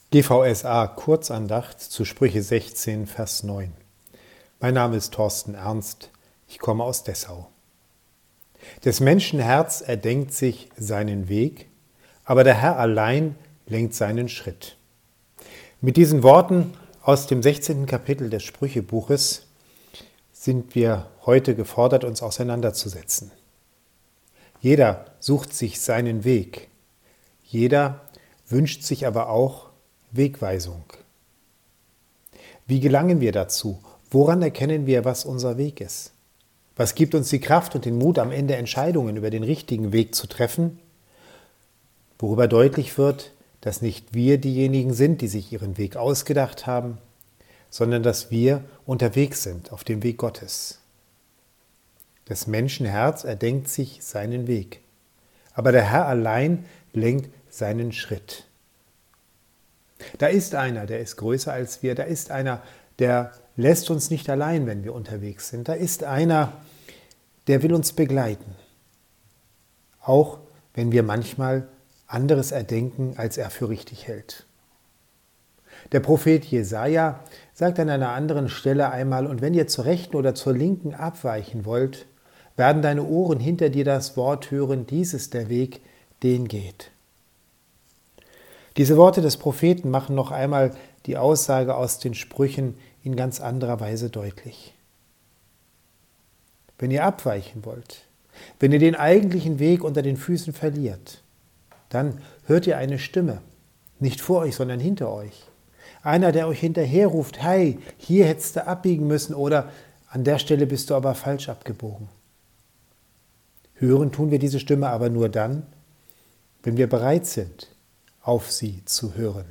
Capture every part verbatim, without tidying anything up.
G V S A Kurzandacht zu Sprüche sechzehn, Vers neun. Mein Name ist Thorsten Ernst, ich komme aus Dessau. Des Menschen Herz erdenkt sich seinen Weg, aber der Herr allein lenkt seinen Schritt. Mit diesen Worten aus dem sechzehnten Kapitel des Sprüchebuches sind wir heute gefordert, uns auseinanderzusetzen. Jeder sucht sich seinen Weg, jeder wünscht sich aber auch Wegweisung. Wie gelangen wir dazu? Woran erkennen wir, was unser Weg ist? Was gibt uns die Kraft und den Mut, am Ende Entscheidungen über den richtigen Weg zu treffen? Worüber deutlich wird, dass nicht wir diejenigen sind, die sich ihren Weg ausgedacht haben, sondern dass wir unterwegs sind auf dem Weg Gottes. Des Menschen Herz erdenkt sich seinen Weg, aber der Herr allein lenkt seinen Schritt. Da ist einer, der ist größer als wir, da ist einer, der lässt uns nicht allein, wenn wir unterwegs sind. Da ist einer, der will uns begleiten, auch wenn wir manchmal anderes erdenken, als er für richtig hält. Der Prophet Jesaja sagt an einer anderen Stelle einmal: Und wenn ihr zur rechten oder zur linken abweichen wollt, werden deine Ohren hinter dir das Wort hören, dies ist der Weg, den geht. Diese Worte des Propheten machen noch einmal die Aussage aus den Sprüchen in ganz anderer Weise deutlich. Wenn ihr abweichen wollt, wenn ihr den eigentlichen Weg unter den Füßen verliert, dann hört ihr eine Stimme, nicht vor euch, sondern hinter euch. Einer, der euch hinterher ruft: Hey, hier hättest du abbiegen müssen, oder an der Stelle bist du aber falsch abgebogen. Hören tun wir diese Stimme aber nur dann, wenn wir bereit sind, auf sie zu hören.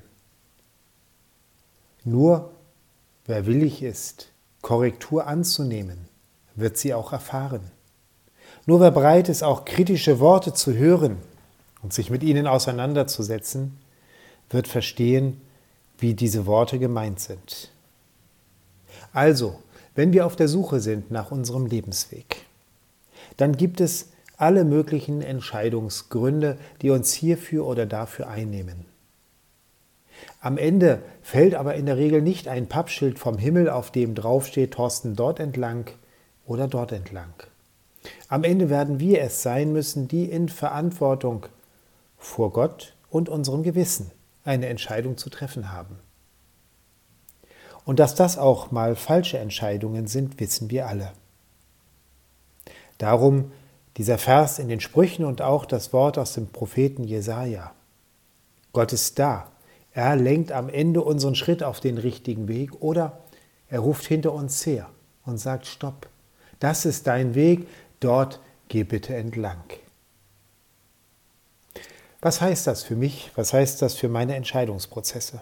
Nur wer willig ist, Korrektur anzunehmen, wird sie auch erfahren. Nur wer bereit ist, auch kritische Worte zu hören und sich mit ihnen auseinanderzusetzen, wird verstehen, wie diese Worte gemeint sind. Also, wenn wir auf der Suche sind nach unserem Lebensweg, dann gibt es alle möglichen Entscheidungsgründe, die uns hierfür oder dafür einnehmen. Am Ende fällt aber in der Regel nicht ein Pappschild vom Himmel, auf dem draufsteht: Thorsten, dort entlang oder dort entlang. Am Ende werden wir es sein müssen, die in Verantwortung vor Gott und unserem Gewissen eine Entscheidung zu treffen haben. Und dass das auch mal falsche Entscheidungen sind, wissen wir alle. Darum dieser Vers in den Sprüchen und auch das Wort aus dem Propheten Jesaja. Gott ist da. Er lenkt am Ende unseren Schritt auf den richtigen Weg, oder er ruft hinter uns her und sagt: Stopp, das ist dein Weg, dort geh bitte entlang. Was heißt das für mich? Was heißt das für meine Entscheidungsprozesse?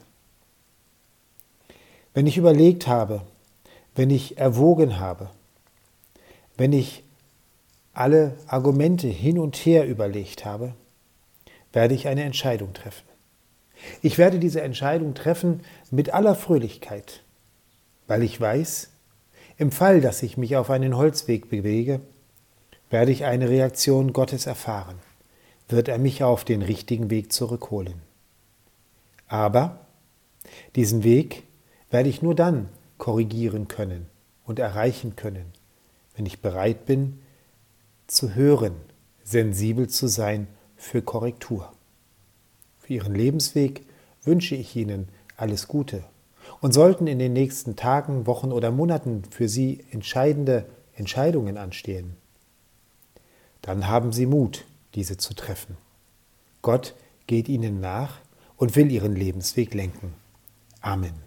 Wenn ich überlegt habe, wenn ich erwogen habe, wenn ich alle Argumente hin und her überlegt habe, werde ich eine Entscheidung treffen. Ich werde diese Entscheidung treffen mit aller Fröhlichkeit, weil ich weiß, im Fall, dass ich mich auf einen Holzweg bewege, werde ich eine Reaktion Gottes erfahren, wird er mich auf den richtigen Weg zurückholen. Aber diesen Weg werde ich nur dann korrigieren können und erreichen können, wenn ich bereit bin, zu hören, sensibel zu sein für Korrektur. Für Ihren Lebensweg wünsche ich Ihnen alles Gute. Und sollten in den nächsten Tagen, Wochen oder Monaten für Sie entscheidende Entscheidungen anstehen, dann haben Sie Mut, diese zu treffen. Gott geht Ihnen nach und will Ihren Lebensweg lenken. Amen.